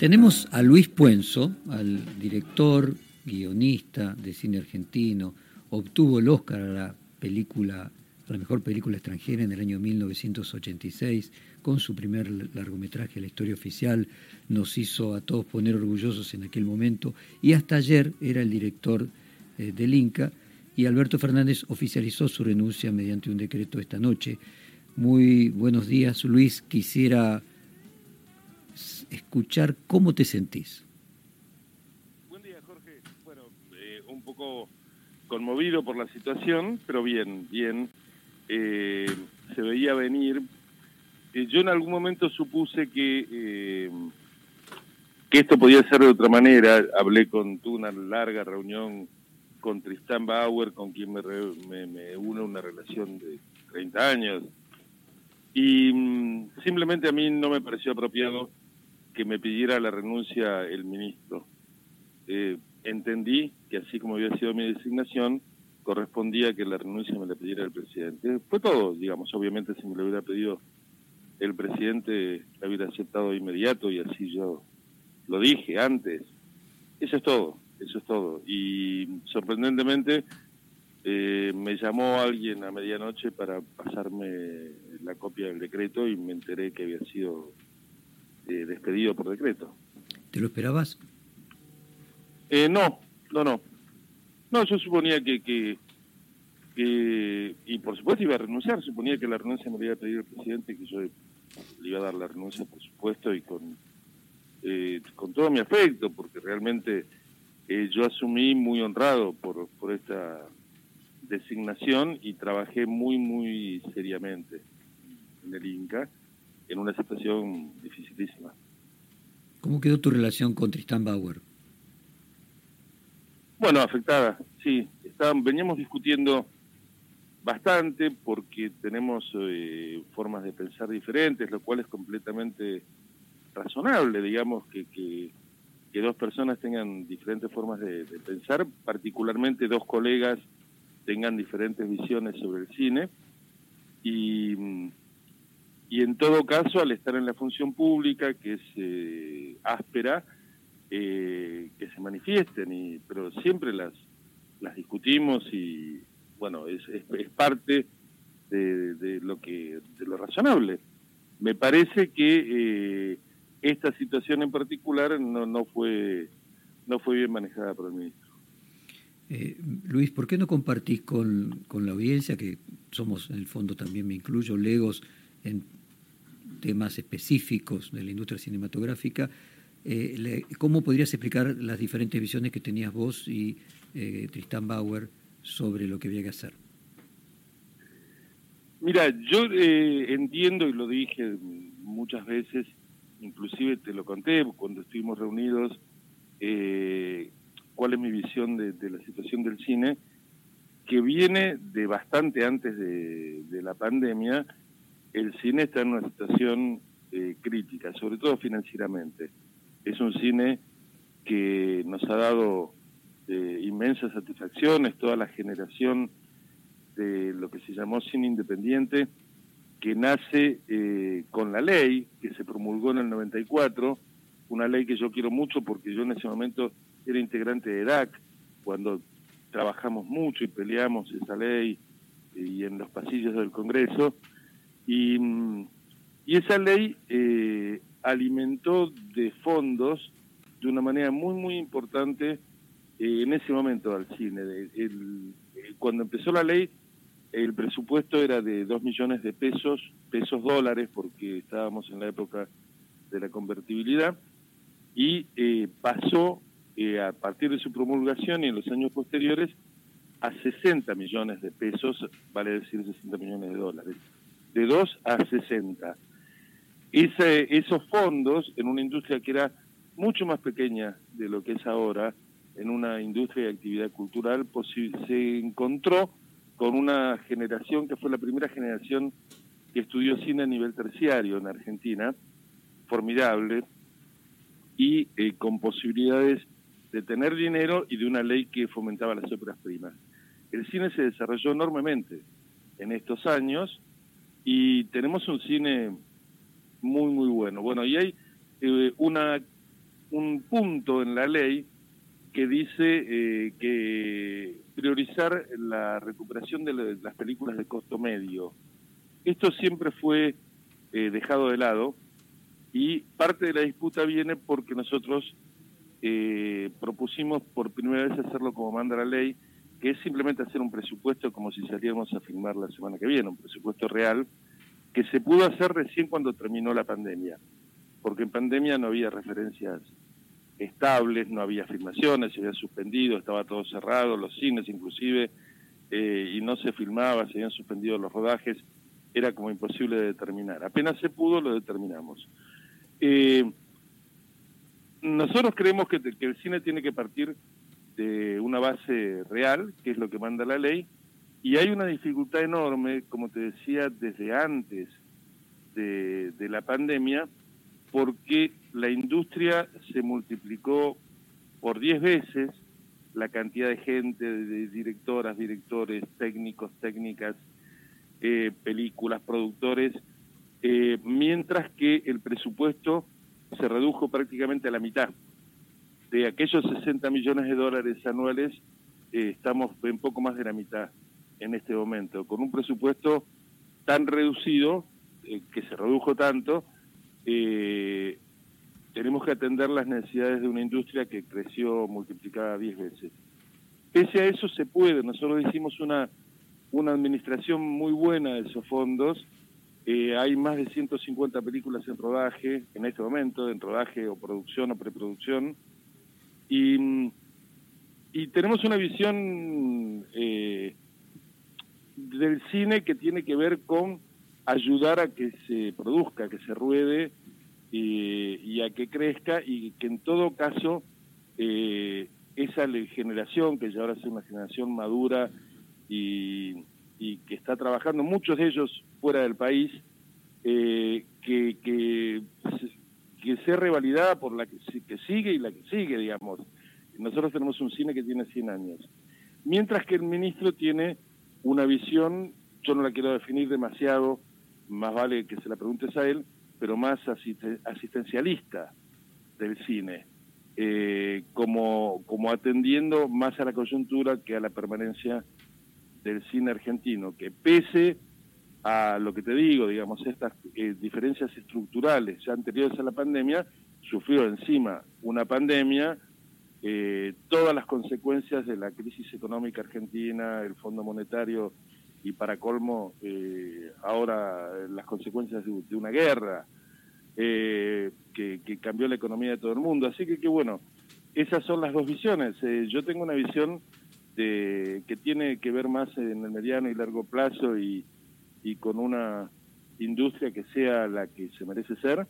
Tenemos a Luis Puenzo, al director, guionista de cine argentino, obtuvo el Oscar a la mejor película extranjera en el año 1986, con su primer largometraje, La historia oficial, nos hizo a todos poner orgullosos en aquel momento, y hasta ayer era el director del Inca, y Alberto Fernández oficializó su renuncia mediante un decreto esta noche. Muy buenos días, Luis. Quisiera escuchar cómo te sentís. Buen día, Jorge. Bueno, un poco conmovido por la situación, pero bien. Se veía venir. Yo en algún momento supuse que esto podía ser de otra manera. Tuve una larga reunión con Tristán Bauer, con quien me une una relación de 30 años. Y simplemente a mí no me pareció apropiado que me pidiera la renuncia el ministro. Entendí que así como había sido mi designación, correspondía que la renuncia me la pidiera el presidente. Fue todo, digamos. Obviamente si me lo hubiera pedido el presidente, la hubiera aceptado de inmediato, y así yo lo dije antes. Eso es todo. Y sorprendentemente me llamó alguien a medianoche para pasarme la copia del decreto y me enteré que había sido despedido por decreto. ¿Te lo esperabas? No, yo suponía que y por supuesto iba a renunciar. Suponía que la renuncia me la iba a pedir el presidente, que yo le iba a dar la renuncia, por supuesto, y con todo mi afecto, porque realmente yo asumí muy honrado por esta designación y trabajé muy seriamente en el Inca, en una situación dificilísima. ¿Cómo quedó tu relación con Tristán Bauer? Bueno, afectada, sí. Veníamos discutiendo bastante porque tenemos formas de pensar diferentes, lo cual es completamente razonable, digamos, que dos personas tengan diferentes formas de pensar, particularmente dos colegas tengan diferentes visiones sobre el cine, y en todo caso, al estar en la función pública, que es áspera, que se manifiesten, pero siempre las discutimos, y bueno, es parte de lo razonable. Me parece que esta situación en particular no fue bien manejada por el ministro. Luis, ¿por qué no compartís con la audiencia, que somos, en el fondo también me incluyo, legos en temas específicos de la industria cinematográfica, cómo podrías explicar las diferentes visiones que tenías vos y Tristán Bauer sobre lo que había que hacer? Mira, yo entiendo, y lo dije muchas veces, inclusive te lo conté cuando estuvimos reunidos, cuál es mi visión de la situación del cine, que viene de bastante antes de la pandemia. El cine está en una situación crítica, sobre todo financieramente. Es un cine que nos ha dado inmensas satisfacciones, toda la generación de lo que se llamó cine independiente, que nace con la ley que se promulgó en el 94, una ley que yo quiero mucho porque yo en ese momento era integrante de EDAC, cuando trabajamos mucho y peleamos esa ley y en los pasillos del Congreso, y esa ley alimentó de fondos de una manera muy importante en ese momento al cine. Cuando empezó la ley, el presupuesto era de 2 millones de pesos dólares, porque estábamos en la época de la convertibilidad, y pasó a partir de su promulgación y en los años posteriores a 60 millones de pesos, vale decir 60 millones de dólares, de 2 a 60. Esos fondos, en una industria que era mucho más pequeña de lo que es ahora, en una industria de actividad cultural, se encontró con una generación que fue la primera generación que estudió cine a nivel terciario en Argentina, formidable, y con posibilidades de tener dinero y de una ley que fomentaba las óperas primas. El cine se desarrolló enormemente en estos años y tenemos un cine muy bueno. Bueno, y hay una un punto en la ley que dice que priorizar la recuperación de las películas de costo medio. Esto siempre fue dejado de lado y parte de la disputa viene porque nosotros propusimos por primera vez hacerlo como manda la ley, que es simplemente hacer un presupuesto como si saliéramos a filmar la semana que viene, un presupuesto real, que se pudo hacer recién cuando terminó la pandemia, porque en pandemia no había referencias estables, no había filmaciones, se había suspendido, estaba todo cerrado, los cines inclusive, y no se filmaba, se habían suspendido los rodajes, era como imposible de determinar. Apenas se pudo, lo determinamos. Nosotros creemos que el cine tiene que partir de una base real, que es lo que manda la ley, y hay una dificultad enorme, como te decía, desde antes de la pandemia, porque la industria se multiplicó por 10 veces la cantidad de gente, de directoras, directores, técnicos, técnicas, películas, productores, mientras que el presupuesto se redujo prácticamente a la mitad. De aquellos 60 millones de dólares anuales, estamos en poco más de la mitad en este momento, con un presupuesto tan reducido, que se redujo tanto, tenemos que atender las necesidades de una industria que creció multiplicada 10 veces. Pese a eso se puede, nosotros hicimos una administración muy buena de esos fondos, hay más de 150 películas en rodaje, en este momento, en rodaje o producción o preproducción, y tenemos una visión del cine que tiene que ver con ayudar a que se produzca, que se ruede y a que crezca, y que en todo caso esa generación, que ya ahora es una generación madura y que está trabajando, muchos de ellos fuera del país, que sea revalidada por la que sigue y la que sigue, digamos. Nosotros tenemos un cine que tiene 100 años. Mientras que el ministro tiene una visión, yo no la quiero definir demasiado, más vale que se la preguntes a él, pero más asistencialista del cine, como atendiendo más a la coyuntura que a la permanencia del cine argentino, que pese a lo que te digo, digamos, estas diferencias estructurales ya anteriores a la pandemia, sufrió encima una pandemia, todas las consecuencias de la crisis económica argentina, el Fondo Monetario y para colmo ahora las consecuencias de una guerra que cambió la economía de todo el mundo. Así que bueno, esas son las dos visiones. Yo tengo una visión que tiene que ver más en el mediano y largo plazo y con una industria que sea la que se merece ser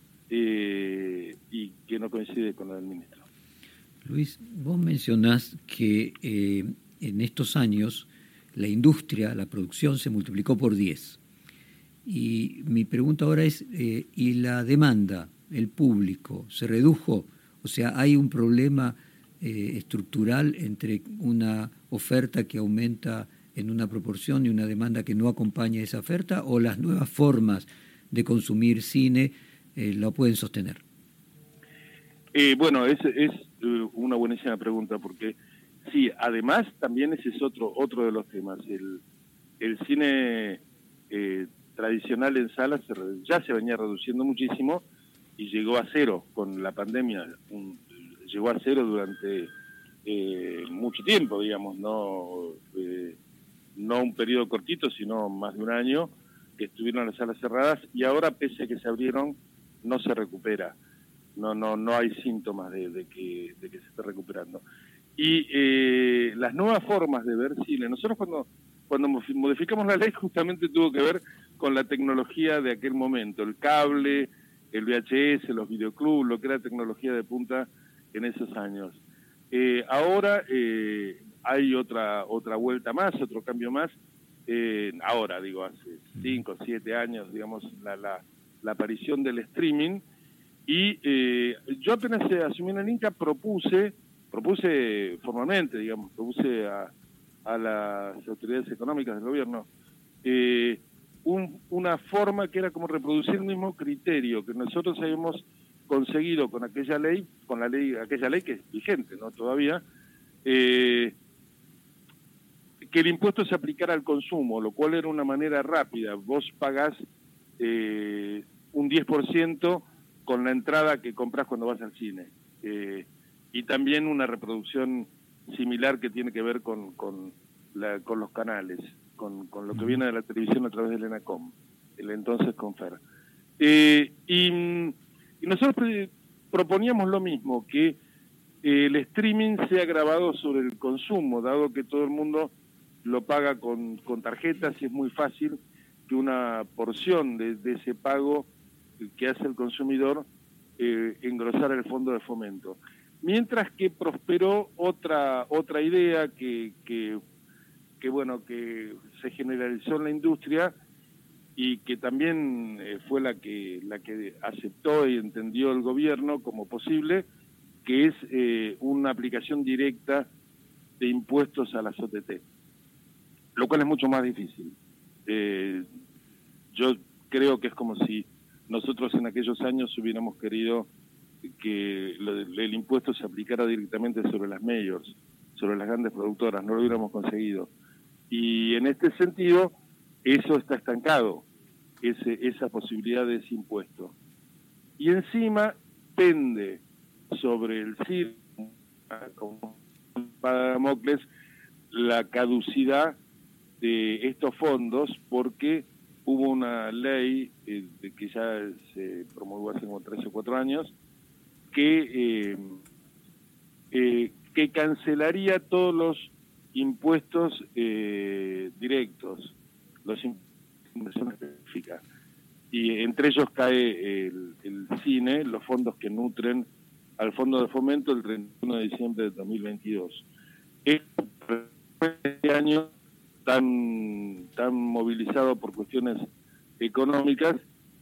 y que no coincide con la del ministro. Luis, vos mencionás que en estos años la industria, la producción se multiplicó por 10. Y mi pregunta ahora es, ¿y la demanda, el público, se redujo? O sea, ¿hay un problema estructural entre una oferta que aumenta en una proporción y una demanda que no acompaña esa oferta, o las nuevas formas de consumir cine lo pueden sostener? Bueno, es una buenísima pregunta, porque sí, además también ese es otro de los temas. El cine tradicional en salas ya se venía reduciendo muchísimo y llegó a cero con la pandemia. Llegó a cero durante mucho tiempo, digamos, no un periodo cortito, sino más de un año que estuvieron las salas cerradas, y ahora, pese a que se abrieron, no se recupera. No hay síntomas de que se esté recuperando. Y las nuevas formas de ver cine, nosotros cuando modificamos la ley justamente tuvo que ver con la tecnología de aquel momento, el cable, el VHS, los videoclubs, lo que era tecnología de punta en esos años. Ahora hay otra vuelta más, otro cambio más. Ahora, digo, hace 5 o 7 años, digamos, la aparición del streaming. Y yo apenas asumí en el Inca propuse formalmente, digamos, propuse a las autoridades económicas del gobierno una forma que era como reproducir el mismo criterio que nosotros habíamos conseguido con aquella ley que es vigente, ¿no? Todavía, que el impuesto se aplicara al consumo, lo cual era una manera rápida. Vos pagás un 10% con la entrada que compras cuando vas al cine. Y también una reproducción similar que tiene que ver con los canales, con lo que viene de la televisión a través del ENACOM, el entonces Confer. Y nosotros proponíamos lo mismo, que el streaming sea grabado sobre el consumo, dado que todo el mundo lo paga con tarjetas y es muy fácil que una porción de ese pago que hace el consumidor engrosara el fondo de fomento. Mientras que prosperó otra idea que se generalizó en la industria y que también fue la que aceptó y entendió el gobierno como posible, que es una aplicación directa de impuestos a las OTT, lo cual es mucho más difícil. Yo creo que es como si nosotros en aquellos años hubiéramos querido que el impuesto se aplicara directamente sobre las majors, sobre las grandes productoras, no lo hubiéramos conseguido. Y en este sentido, eso está estancado, esa posibilidad de ese impuesto. Y encima pende sobre el CIR, como para Damocles, la caducidad de estos fondos, porque hubo una ley que ya se promulgó hace como 3 o 4 años, que cancelaría todos los impuestos directos, los inversiones específicas. Y entre ellos cae el cine, los fondos que nutren al Fondo de Fomento el 31 de diciembre de 2022. Este año tan movilizado por cuestiones económicas,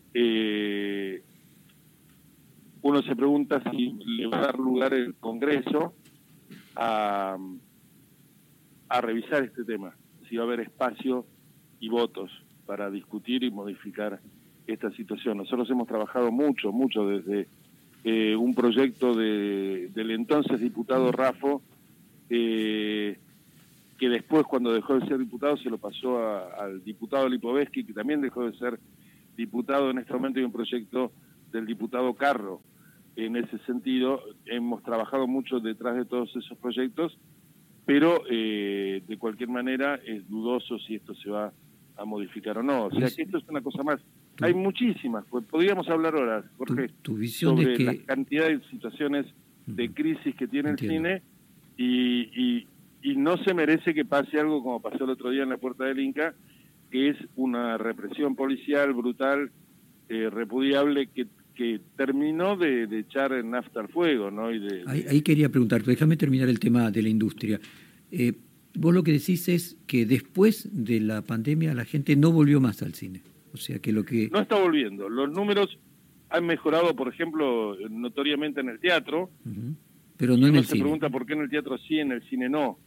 uno se pregunta si le va a dar lugar el Congreso a revisar este tema, si va a haber espacio y votos para discutir y modificar esta situación. Nosotros hemos trabajado mucho desde un proyecto del entonces diputado Raffo, que después, cuando dejó de ser diputado, se lo pasó al diputado Lipovetsky, que también dejó de ser diputado. En este momento hay un proyecto del diputado Carro. En ese sentido, hemos trabajado mucho detrás de todos esos proyectos, pero de cualquier manera es dudoso si esto se va a modificar o no. O sea que esto es una cosa más. Hay muchísimas, pues podríamos hablar horas, Jorge, tu visión sobre es que la cantidad de situaciones de crisis que tiene el cine y no se merece que pase algo como pasó el otro día en la Puerta del Inca, que es una represión policial brutal, repudiable, que terminó de echar nafta al fuego, ¿no? Ahí quería preguntarte, déjame terminar el tema de la industria. Vos lo que decís es que después de la pandemia la gente no volvió más al cine. O sea que no está volviendo. Los números han mejorado, por ejemplo, notoriamente en el teatro, pero no en el cine. Se cine. pregunta por qué en el teatro sí, en el cine no.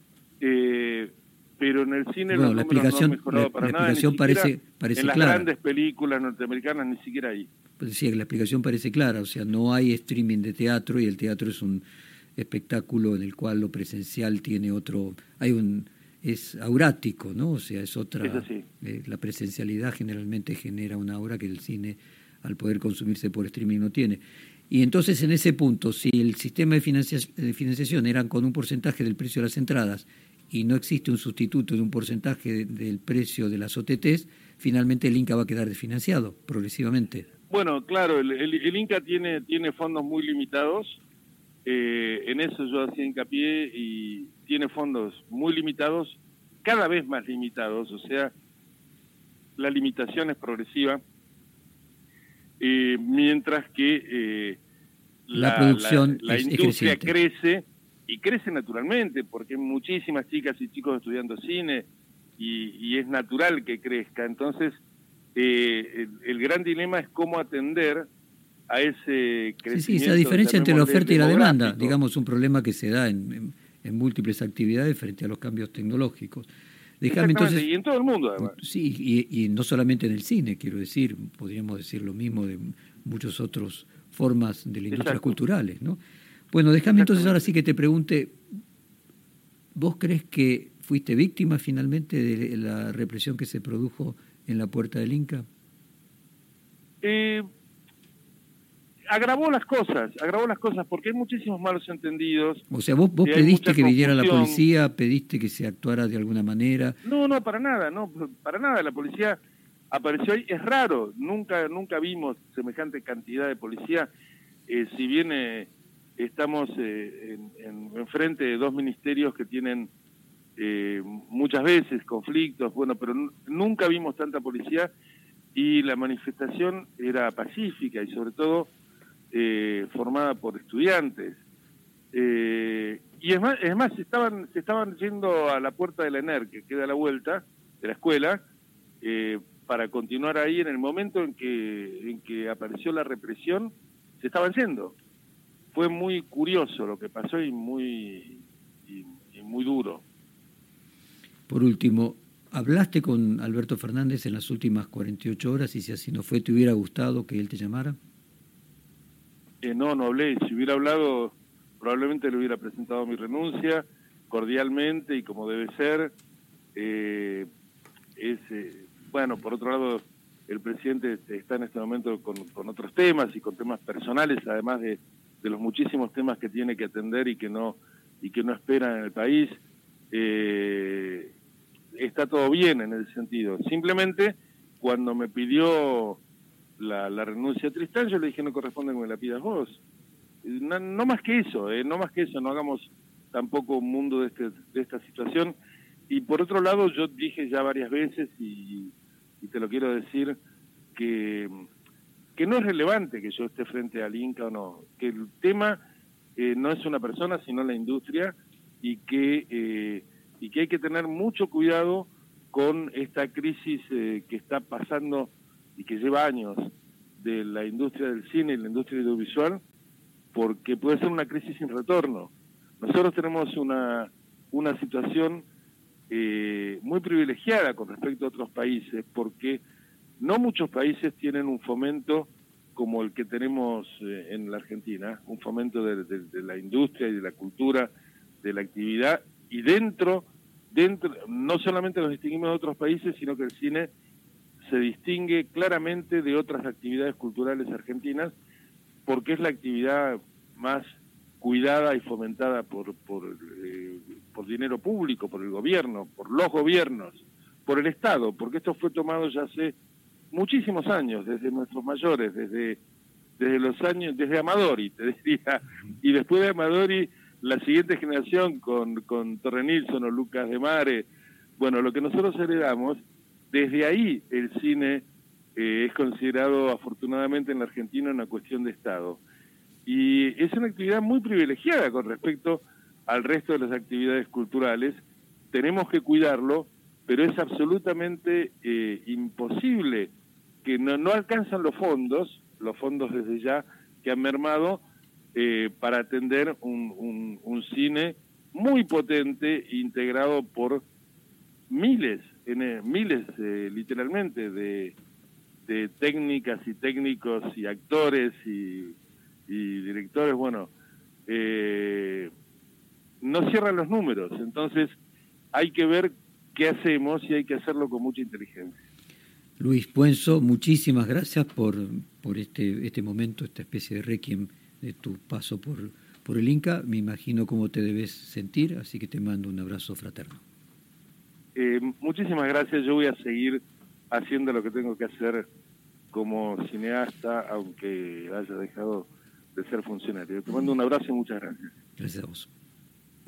Pero en el cine bueno, los números no han mejorado para nada. La explicación parece en las clara. Grandes películas norteamericanas, ni siquiera ahí. Pues decía que la explicación parece clara, o sea, no hay streaming de teatro y el teatro es un espectáculo en el cual lo presencial tiene otro, es aurático, ¿no? O sea, es otra. Es así. La presencialidad generalmente genera una aura que el cine, al poder consumirse por streaming, no tiene. Y entonces, en ese punto, si el sistema de financiación era con un porcentaje del precio de las entradas y no existe un sustituto de un porcentaje del precio de las OTTs, finalmente el Inca va a quedar desfinanciado progresivamente. Bueno, claro, el Inca tiene fondos muy limitados, en eso yo hacía hincapié, y tiene fondos muy limitados, cada vez más limitados, o sea, la limitación es progresiva, mientras que la producción la es industria creciente. crece, y crece naturalmente, porque hay muchísimas chicas y chicos estudiando cine, y es natural que crezca. Entonces, el gran dilema es cómo atender a ese crecimiento. Sí, esa diferencia entre la oferta y la demanda, demográfico. digamos, un problema que se da en múltiples actividades frente a los cambios tecnológicos. Déjame entonces, y en todo el mundo, además. Sí, y no solamente en el cine, quiero decir, podríamos decir lo mismo de muchos otros formas de las industrias Exacto. culturales, ¿no? Bueno, déjame entonces ahora sí que te pregunte, ¿vos crees que fuiste víctima finalmente de la represión que se produjo en la Puerta del Inca? Agravó las cosas porque hay muchísimos malos entendidos. O sea, vos Hay pediste mucha que viniera la confusión. policía, pediste que se actuara de alguna manera. No, para nada, no, para nada. La policía apareció ahí, es raro, nunca vimos semejante cantidad de policía, si bien estamos en frente de dos ministerios que tienen muchas veces conflictos, bueno, pero nunca vimos tanta policía, y la manifestación era pacífica y sobre todo formada por estudiantes. Y es más se estaban yendo a la puerta de la ENER, que queda a la vuelta de la escuela, para continuar ahí. En el momento en que apareció la represión, se estaban yendo. Fue muy curioso lo que pasó y muy duro. Por último, ¿hablaste con Alberto Fernández en las últimas 48 horas y si así no fue, te hubiera gustado que él te llamara? No hablé. Si hubiera hablado, probablemente le hubiera presentado mi renuncia cordialmente y como debe ser. Bueno, por otro lado, el presidente está en este momento con otros temas y con temas personales, además de los muchísimos temas que tiene que atender y que no espera en el país. Está todo bien en ese sentido. Simplemente, cuando me pidió la renuncia a Tristán, yo le dije: no corresponde que me la pidas vos. No más que eso, no hagamos tampoco un mundo de esta situación. Y por otro lado, yo dije ya varias veces, y te lo quiero decir, que no es relevante que yo esté frente al Inca o no, que el tema no es una persona, sino la industria, y que hay que tener mucho cuidado con esta crisis que está pasando y que lleva años, de la industria del cine y la industria audiovisual, porque puede ser una crisis sin retorno. Nosotros tenemos una situación muy privilegiada con respecto a otros países, porque no muchos países tienen un fomento como el que tenemos en la Argentina, un fomento de la industria y de la cultura, de la actividad, y dentro no solamente nos distinguimos de otros países, sino que el cine se distingue claramente de otras actividades culturales argentinas, porque es la actividad más cuidada y fomentada por dinero público, por el gobierno, por los gobiernos, por el Estado, porque esto fue tomado ya hace muchísimos años, desde nuestros mayores, desde los años, desde Amadori, te diría, y después de Amadori, la siguiente generación con Torre Nilsson o Lucas de Mare. Bueno, lo que nosotros heredamos, desde ahí el cine es considerado afortunadamente en la Argentina una cuestión de Estado. Y es una actividad muy privilegiada con respecto al resto de las actividades culturales. Tenemos que cuidarlo, pero es absolutamente imposible, que no alcanzan los fondos desde ya, que han mermado para atender un cine muy potente, integrado por miles literalmente, de técnicas y técnicos y actores y directores. Bueno, no cierran los números, entonces hay que ver qué hacemos, y hay que hacerlo con mucha inteligencia. Luis Puenzo, muchísimas gracias por este momento, esta especie de requiem de tu paso por el Inca. Me imagino cómo te debes sentir, así que te mando un abrazo fraterno. Muchísimas gracias. Yo voy a seguir haciendo lo que tengo que hacer como cineasta, aunque haya dejado de ser funcionario. Te mando un abrazo y muchas gracias. Gracias a vos.